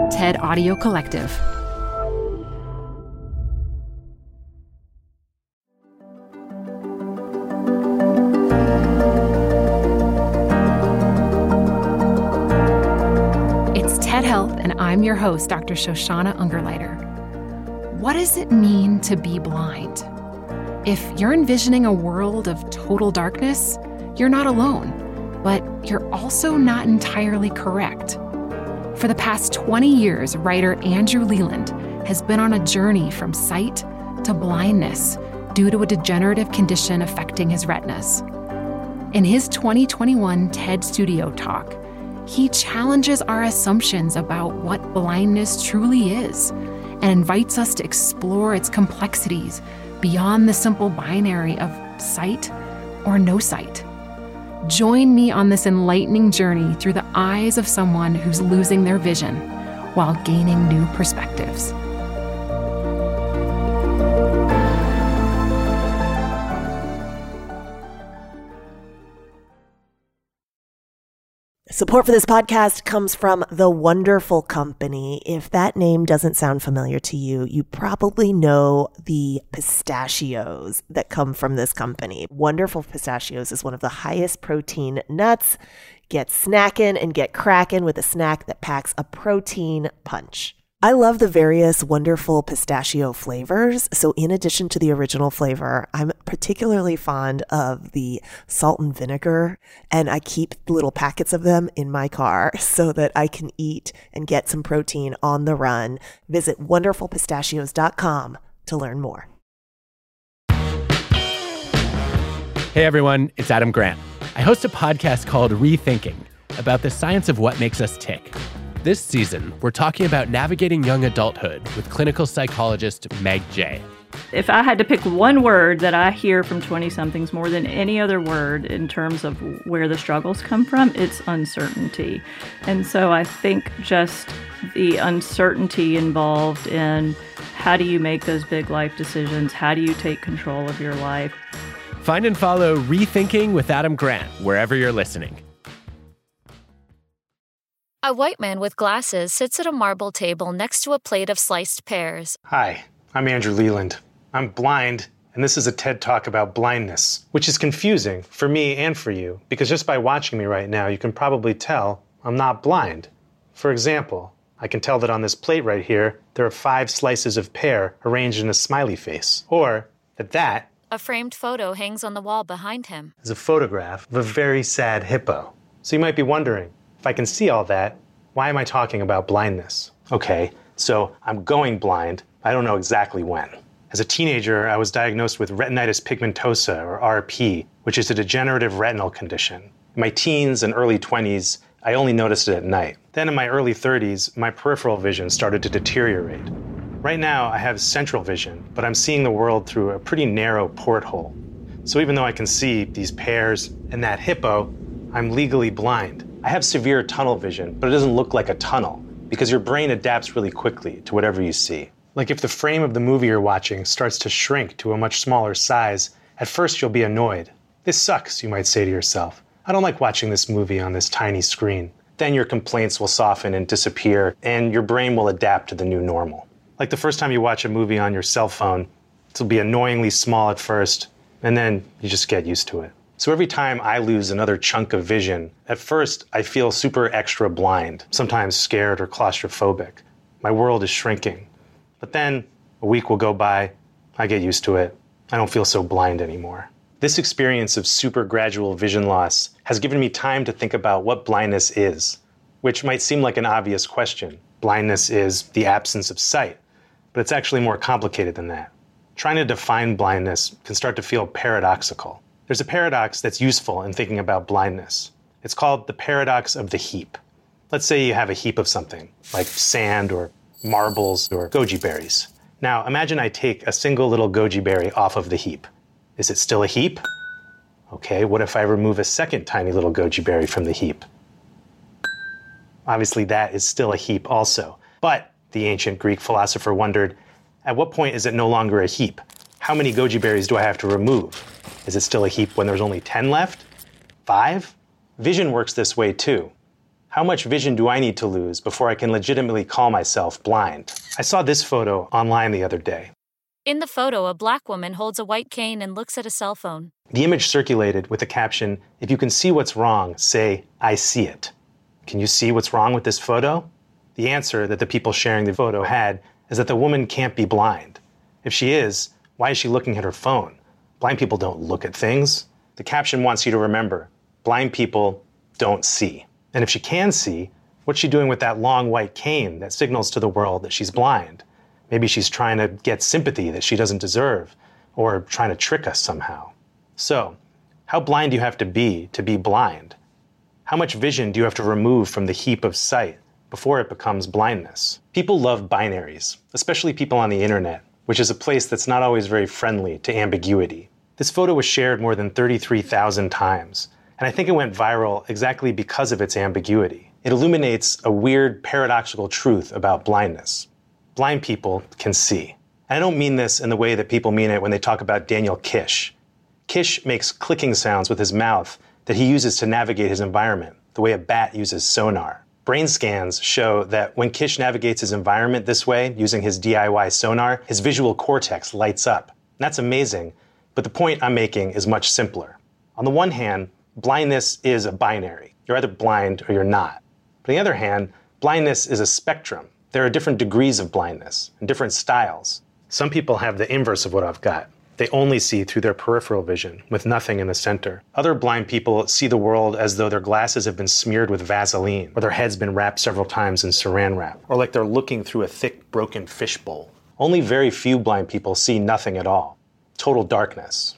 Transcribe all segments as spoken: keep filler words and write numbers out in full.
TED Audio Collective. It's TED Health, and I'm your host, Doctor Shoshana Ungerleider. What does it mean to be blind? If you're envisioning a world of total darkness, you're not alone, but you're also not entirely correct. For the past twenty years, writer Andrew Leland has been on a journey from sight to blindness due to a degenerative condition affecting his retinas. In his twenty twenty-one TED Studio Talk, he challenges our assumptions about what blindness truly is and invites us to explore its complexities beyond the simple binary of sight or no sight. Join me on this enlightening journey through the eyes of someone who's losing their vision while gaining new perspectives. Support for this podcast comes from The Wonderful Company. If that name doesn't sound familiar to you, you probably know the pistachios that come from this company. Wonderful Pistachios is one of the highest protein nuts. Get snacking and get cracking with a snack that packs a protein punch. I love the various wonderful pistachio flavors. So in addition to the original flavor, I'm particularly fond of the salt and vinegar, and I keep little packets of them in my car so that I can eat and get some protein on the run. Visit wonderful pistachios dot com to learn more. Hey everyone, it's Adam Grant. I host a podcast called Rethinking about the science of what makes us tick. This season, we're talking about navigating young adulthood with clinical psychologist Meg Jay. If I had to pick one word that I hear from twenty-somethings more than any other word in terms of where the struggles come from, it's uncertainty. And so I think just the uncertainty involved in how do you make those big life decisions? How do you take control of your life? Find and follow Rethinking with Adam Grant wherever you're listening. A white man with glasses sits at a marble table next to a plate of sliced pears. Hi, I'm Andrew Leland. I'm blind, and this is a TED Talk about blindness, which is confusing for me and for you, because just by watching me right now, you can probably tell I'm not blind. For example, I can tell that on this plate right here, there are five slices of pear arranged in a smiley face, or that that A framed photo hangs on the wall behind him. is a photograph of a very sad hippo. So you might be wondering, if I can see all that, why am I talking about blindness? Okay, so I'm going blind. I don't know exactly when. As a teenager, I was diagnosed with retinitis pigmentosa, or R P, which is a degenerative retinal condition. In my teens and early twenties, I only noticed it at night. Then in my early thirties, my peripheral vision started to deteriorate. Right now, I have central vision, but I'm seeing the world through a pretty narrow porthole. So even though I can see these pears and that hippo, I'm legally blind. I have severe tunnel vision, but it doesn't look like a tunnel because your brain adapts really quickly to whatever you see. Like if the frame of the movie you're watching starts to shrink to a much smaller size, at first you'll be annoyed. This sucks, you might say to yourself. I don't like watching this movie on this tiny screen. Then your complaints will soften and disappear, and your brain will adapt to the new normal. Like the first time you watch a movie on your cell phone, it'll be annoyingly small at first, and then you just get used to it. So every time I lose another chunk of vision, at first I feel super extra blind, sometimes scared or claustrophobic. My world is shrinking. But then a week will go by, I get used to it. I don't feel so blind anymore. This experience of super gradual vision loss has given me time to think about what blindness is, which might seem like an obvious question. Blindness is the absence of sight, but it's actually more complicated than that. Trying to define blindness can start to feel paradoxical. There's a paradox that's useful in thinking about blindness. It's called the paradox of the heap. Let's say you have a heap of something, like sand or marbles or goji berries. Now imagine I take a single little goji berry off of the heap. Is it still a heap? Okay, what if I remove a second tiny little goji berry from the heap? Obviously that is still a heap also. But the ancient Greek philosopher wondered, at what point is it no longer a heap? How many goji berries do I have to remove? Is it still a heap when there's only ten left? Five? Vision works this way too. How much vision do I need to lose before I can legitimately call myself blind? I saw this photo online the other day. In the photo, a black woman holds a white cane and looks at a cell phone. The image circulated with the caption, "If you can see what's wrong, say, I see it." Can you see what's wrong with this photo? The answer that the people sharing the photo had is that the woman can't be blind. If she is, why is she looking at her phone? Blind people don't look at things. The caption wants you to remember, blind people don't see. And if she can see, what's she doing with that long white cane that signals to the world that she's blind? Maybe she's trying to get sympathy that she doesn't deserve, or trying to trick us somehow. So, how blind do you have to be to be blind? How much vision do you have to remove from the heap of sight before it becomes blindness? People love binaries, especially people on the internet, which is a place that's not always very friendly to ambiguity. This photo was shared more than thirty-three thousand times, and I think it went viral exactly because of its ambiguity. It illuminates a weird, paradoxical truth about blindness. Blind people can see. And I don't mean this in the way that people mean it when they talk about Daniel Kish. Kish makes clicking sounds with his mouth that he uses to navigate his environment, the way a bat uses sonar. Brain scans show that when Kish navigates his environment this way, using his D I Y sonar, his visual cortex lights up. And that's amazing, but the point I'm making is much simpler. On the one hand, blindness is a binary. You're either blind or you're not. But on the other hand, blindness is a spectrum. There are different degrees of blindness and different styles. Some people have the inverse of what I've got. They only see through their peripheral vision, with nothing in the center. Other blind people see the world as though their glasses have been smeared with Vaseline, or their head's been wrapped several times in saran wrap, or like they're looking through a thick, broken fishbowl. Only very few blind people see nothing at all. Total darkness.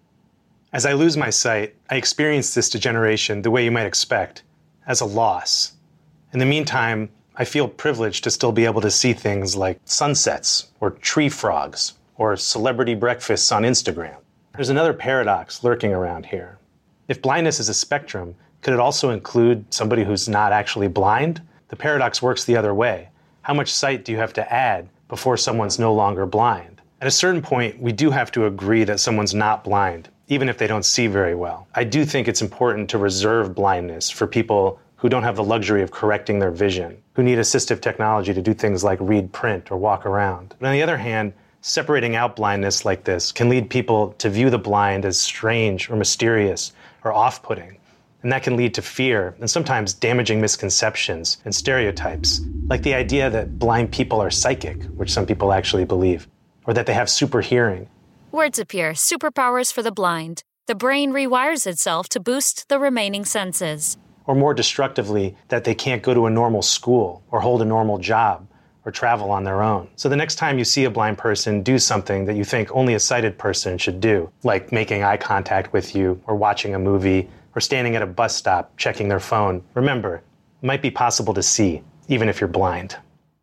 As I lose my sight, I experience this degeneration the way you might expect, as a loss. In the meantime, I feel privileged to still be able to see things like sunsets, or tree frogs, or celebrity breakfasts on Instagram. There's another paradox lurking around here. If blindness is a spectrum, could it also include somebody who's not actually blind? The paradox works the other way. How much sight do you have to add before someone's no longer blind? At a certain point, we do have to agree that someone's not blind, even if they don't see very well. I do think it's important to reserve blindness for people who don't have the luxury of correcting their vision, who need assistive technology to do things like read print or walk around. But on the other hand, separating out blindness like this can lead people to view the blind as strange or mysterious or off-putting. And that can lead to fear and sometimes damaging misconceptions and stereotypes, like the idea that blind people are psychic, which some people actually believe, or that they have super hearing. Words appear, superpowers for the blind. The brain rewires itself to boost the remaining senses. Or more destructively, that they can't go to a normal school or hold a normal job or travel on their own. So the next time you see a blind person do something that you think only a sighted person should do, like making eye contact with you or watching a movie or standing at a bus stop checking their phone, remember, it might be possible to see, even if you're blind.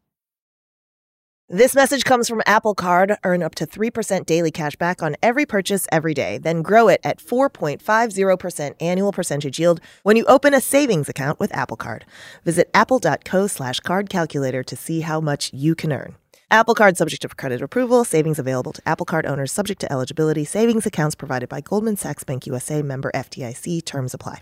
This message comes from Apple Card. Earn up to three percent daily cash back on every purchase every day. Then grow it at four point five zero percent annual percentage yield when you open a savings account with Apple Card. Visit apple.co slash card calculator to see how much you can earn. Apple Card subject to credit approval. Savings available to Apple Card owners subject to eligibility. Savings accounts provided by Goldman Sachs Bank U S A, member F D I C. Terms apply.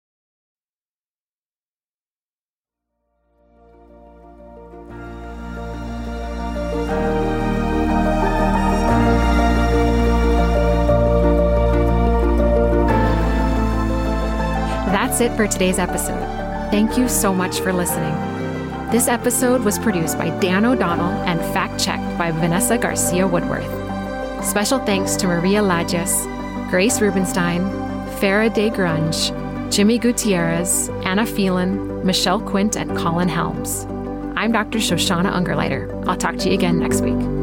That's it for today's episode. Thank you so much for listening. This episode was produced by Dan O'Donnell and fact-checked by Vanessa Garcia Woodworth. Special thanks to Maria Lajes, Grace Rubenstein, Farah Day Grunge, Jimmy Gutierrez, Anna Phelan, Michelle Quint, and Colin Helms. I'm Doctor Shoshana Ungerleider. I'll talk to you again next week.